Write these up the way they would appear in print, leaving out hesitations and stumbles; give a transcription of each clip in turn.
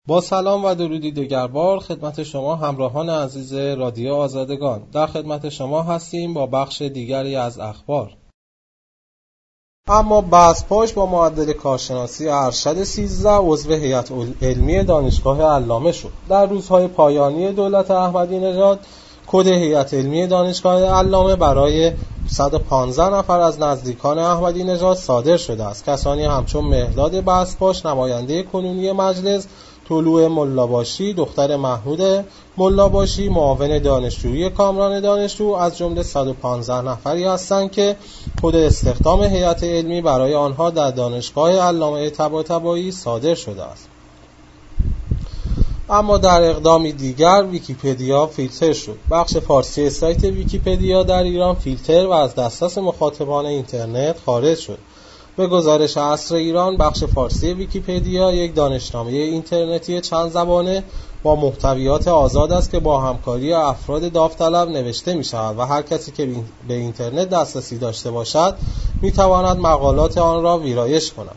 با سلام و درودی دگربار خدمت شما همراهان عزیز رادیو آزادگان. در خدمت شما هستیم با بخش دیگری از اخبار. اما بسپاش با معدل کارشناسی ارشد 13 عضو هیئت علمی دانشگاه علامه شد. در روزهای پایانی دولت احمدی نژاد کد هیئت علمی دانشگاه علامه برای 115 نفر از نزدیکان احمدی نژاد صادر شده است. کسانی همچون مهرداد بسپاش نماینده کنونی مجلس، طلوع ملاباشی دختر محمود ملاباشی معاون دانشجویی کامران دانشجو از جمله 115 نفری هستند که کد استخدام هیئت علمی برای آنها در دانشگاه علامه طباطبایی صادر شده است. اما در اقدامی دیگر ویکی‌پدیا فیلتر شد. بخش فارسی سایت ویکی‌پدیا در ایران فیلتر و از دسترس مخاطبان اینترنت خارج شد. به گزارش عصر ایران، بخش فارسی ویکی‌پدیا یک دانشنامه اینترنتی چند زبانه با محتویات آزاد است که با همکاری افراد داوطلب نوشته می شود و هر کسی که به اینترنت دسترسی داشته باشد می تواند مقالات آن را ویرایش کند.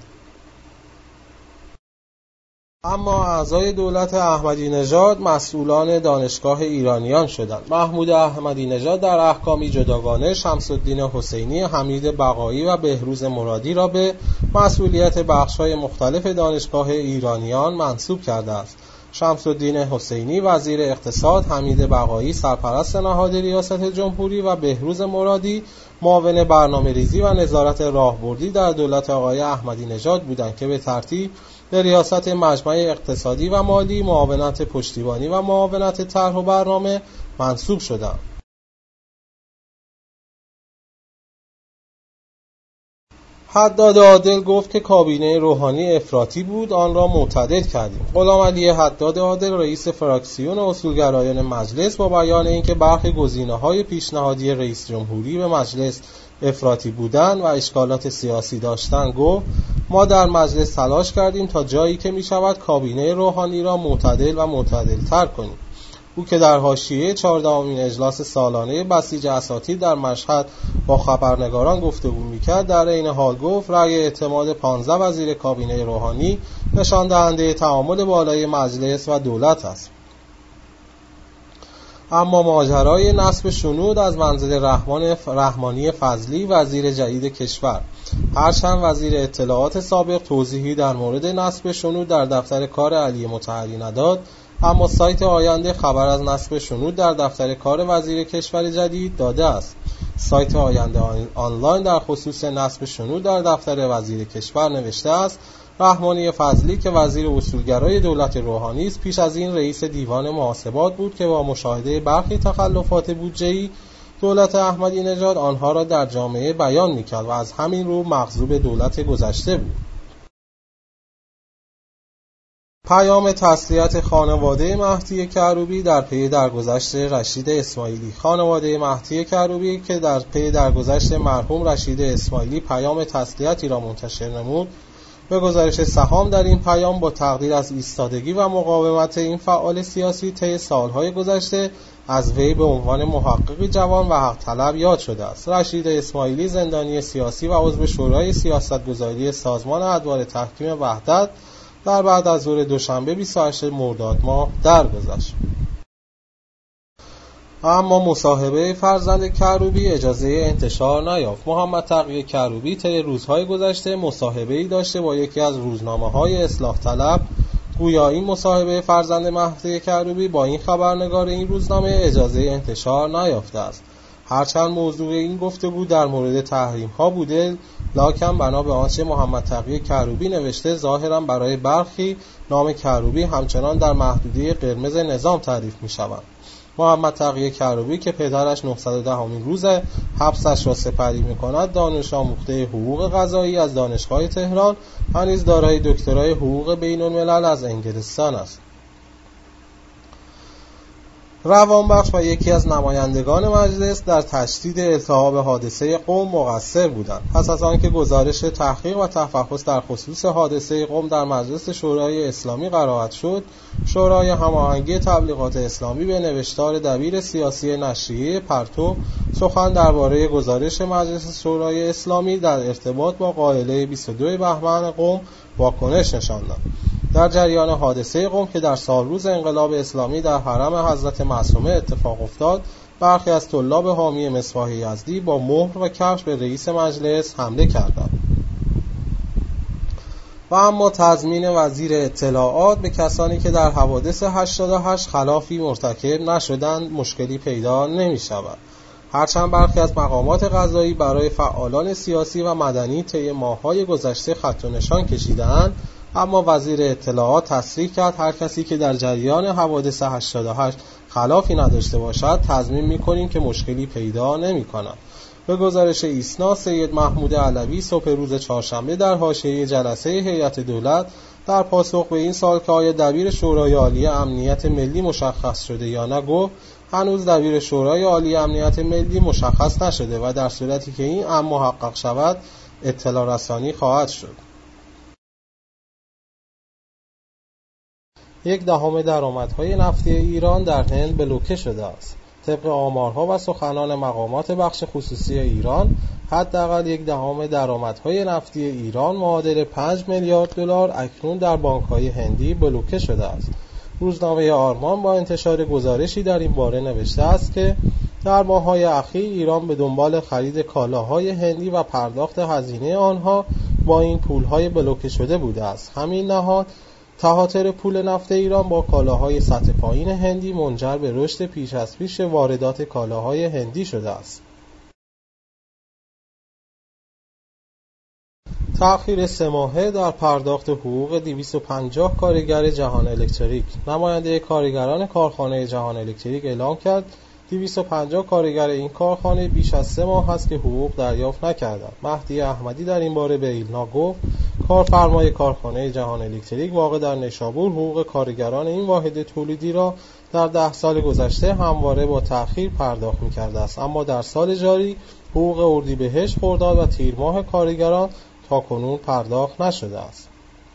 اما اعضای دولت احمدی نژاد مسئولان دانشگاه ایرانیان شدند. محمود احمدی نژاد در احکامی جداگانه شمس‌الدین حسینی، حمید بقایی و بهروز مرادی را به مسئولیت بخش‌های مختلف دانشگاه ایرانیان منصوب کرده است. شمس‌الدین حسینی وزیر اقتصاد، حمید بقایی سرپرست نهاد ریاست جمهوری و بهروز مرادی معاون برنامه‌ریزی و نظارت راهبردی در دولت آقای احمدی نژاد بودند که به ترتیب به ریاست مجمع اقتصادی و مالی، معاونت پشتیبانی و معاونت طرح و برنامه منصوب شدند. حداد عادل گفت که کابینه روحانی افراطی بود، آن را معتدل کردیم. غلامعلی حداد عادل رئیس فراکسیون اصولگرایان مجلس با بیان اینکه برخی گزینه‌های پیشنهادی رئیس جمهوری به مجلس افراطی بودند و اشکالات سیاسی داشتند گفت ما در مجلس تلاش کردیم تا جایی که می شود کابینه روحانی را معتدل و معتدل‌تر کنیم. او که در حاشیه 14مین اجلاس سالانه بسیج اساتید در مشهد با خبرنگاران گفتگو می‌کرد، در عین حال گفت رأی اعتماد 15 وزیر کابینه روحانی نشان دهنده تعامل بالای مجلس و دولت است. اما ماجرای نصب شنود از منزل رحمانی فضلی وزیر جدید کشور. هرچند وزیر اطلاعات سابق توضیحی در مورد نصب شنود در دفتر کار علی مطهری نداد، اما سایت آینده خبر از نصب شنود در دفتر کار وزیر کشور جدید داده است. سایت آینده آنلاین در خصوص نصب شنود در دفتر وزیر کشور نوشته است رحمانی فضلی که وزیر اصولگرای دولت روحانی است پیش از این رئیس دیوان محاسبات بود که با مشاهده برخی تخلفات بودجه‌ای دولت احمدی نژاد آنها را در جامعه بیان می‌کرد و از همین رو مغضوب دولت گذشته بود. پیام تسلیت خانواده مهدی کروبی در پی درگذشت رشید اسماعیلی. خانواده مهدی کروبی که در پی درگذشت مرحوم رشید اسماعیلی پیام تسلیتی را منتشر نمود، به گزارش سهام در این پیام با تقدیر از ایستادگی و مقاومت این فعال سیاسی طی سالهای گذشته از وی به عنوان محققی جوان و حق طلب یاد شده است. رشید اسماعیلی زندانی سیاسی و عضو شورای سیاستگذاری سازمان ادوار تحکیم وحدت در بعد از ظهر دوشنبه 28 مرداد ماه درگذشت. اما مصاحبه فرزند کروبی اجازه انتشار نیافت. محمد تقی کروبی طی روزهای گذشته مصاحبه‌ای داشته با یکی از روزنامه‌های اصلاح طلب. گویا این مصاحبه فرزند مهدی کروبی با این خبرنگار این روزنامه اجازه انتشار نیافته است. هرچند موضوع این گفتگو در مورد تحریم‌ها بوده، لکن بنا به آنچه محمد تقی کروبی نوشته ظاهراً برای برخی نام کروبی همچنان در محدوده قرمز نظام تعریف می‌شود. محمد تقی کروبی که پدرش 910مین روز حبسش را سپری می‌کند، دانش آموخته حقوق قضایی از دانشگاه تهران و نیز دارای دکترای حقوق بین‌الملل از انگلستان است. روانبخش و یکی از نمایندگان مجلس در تشدید التهاب حادثه قم مقصر بودند. پس از آنکه گزارش تحقیق و تفحص در خصوص حادثه قم در مجلس شورای اسلامی قرائت شد، شورای هماهنگی تبلیغات اسلامی به نوشتار دبیر سیاسی نشریه پرتو سخن درباره گزارش مجلس شورای اسلامی در ارتباط با قائله 22 بهمن قم واکنش نشاند. در جریان حادثه قم که در سالروز انقلاب اسلامی در حرم حضرت معصومه اتفاق افتاد، برخی از طلاب حامی مصباح یزدی با مهر و کفش به رئیس مجلس حمله کردند. و اما تضمین وزیر اطلاعات به کسانی که در حوادث 88 خلافی مرتکب نشدند مشکلی پیدا نمی شود. هرچند برخی از مقامات قضایی برای فعالان سیاسی و مدنی طی ماه‌های گذشته خط و نشان کشیدند، اما وزیر اطلاعات تصریح کرد هر کسی که در جریان حوادث 88 خلافی نداشته باشد تضمین می‌کنیم که مشکلی پیدا نمی‌کند. به گزارش ایسنا، سید محمود علوی صبح روز چهارشنبه در حاشیه جلسه هیئت دولت در پاسخ به این سوال که آیا دبیر شورای عالی امنیت ملی مشخص شده یا نه گفت هنوز دبیر شورای عالی امنیت ملی مشخص نشده و در صورتی که این امر محقق شود اطلاع رسانی خواهد شد. 1/10 درآمدهای نفتی ایران در هند بلوکه شده است. طبق آمارها و سخنان مقامات بخش خصوصی ایران، حداقل 1/10 درآمدهای نفتی ایران معادل 5 میلیارد دلار اکنون در بانک‌های هندی بلوکه شده است. روزنامه آرمان با انتشار گزارشی در این باره نوشته است که در ماه‌های اخیر ایران به دنبال خرید کالاهای هندی و پرداخت هزینه آنها با این پول‌های بلوکه شده بوده است. همین نهاد تهاتر پول نفت ایران با کالاهای سطح پایین هندی منجر به رشد پیش از پیش واردات کالاهای هندی شده است. تأخیر 3 ماهه در پرداخت حقوق 250 کارگر جهان الکتریک. نماینده کارگران کارخانه جهان الکتریک اعلام کرد 250 کارگر این کارخانه بیش از 3 ماه است که حقوق دریافت نکردند. مهدی احمدی در این باره به ایلنا گفت کارفرمای کارخانه جهان الکتریک واقع در نیشابور حقوق کارگران این واحد تولیدی را در 10 سال گذشته همواره با تأخیر پرداخت می‌کرده است، اما در سال جاری حقوق اردیبهشت، خرداد و تیر ماه کارگران تاکنون پرداخت نشده است.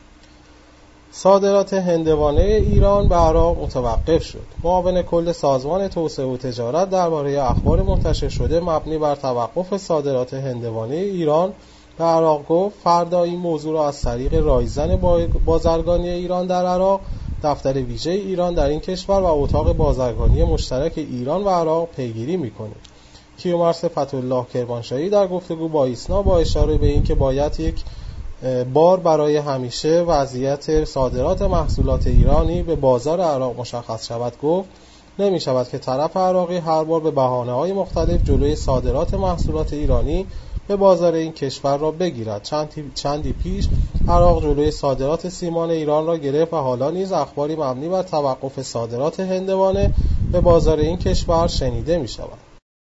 صادرات هندوانه ایران به عراق متوقف شد. معاون کل سازمان توسعه و تجارت درباره اخبار منتشر شده مبنی بر توقف صادرات هندوانه ایران به عراق گفت فردا این موضوع را از طریق رایزن بازرگانی ایران در عراق، دفتر ویژه ایران در این کشور و اتاق بازرگانی مشترک ایران و عراق پیگیری می‌کنیم. کیومرث فتح‌الله کرمانشاهی در گفتگو با ایسنا با اشاره به اینکه باید یک بار برای همیشه وضعیت صادرات محصولات ایرانی به بازار عراق مشخص شود گفت نمی شود که طرف عراقی هر بار به بهانه‌های مختلف جلوی صادرات محصولات ایرانی به بازار این کشور را بگیرد. چندی پیش عراق جلوی صادرات سیمان ایران را گرفت و حالا نیز اخباری مبنی بر توقف صادرات هندوانه به بازار این کشور شنیده می شود.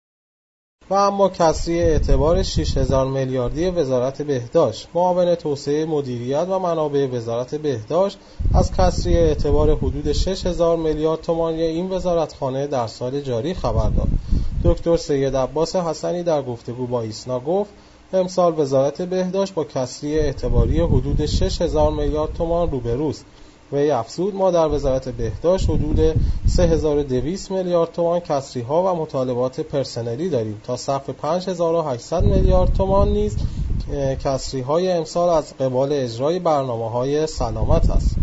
و اما کسری اعتبار 6000 میلیاردی وزارت بهداشت. معاون توسعه مدیریت و منابع وزارت بهداشت از کسری اعتبار حدود 6000 میلیارد تومان این وزارتخانه در سال جاری خبر داد. دکتر سید عباس حسنی در گفتگو با ایسنا گفت امسال وزارت بهداشت با کسری اعتباری حدود 6000 میلیارد تومان روبروست. وی افزود ما در وزارت بهداشت حدود 3200 میلیارد تومان کسری ها و مطالبات پرسنلی داریم تا سقف 5800 میلیارد تومان نیز کسری های امسال از قبال اجرای برنامه‌های سلامت است.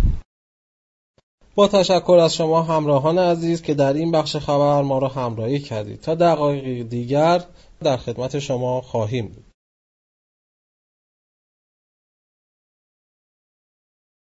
با تشکر از شما همراهان عزیز که در این بخش خبر ما را همراهی کردید. تا دقایق دیگر در خدمت شما خواهیم بود.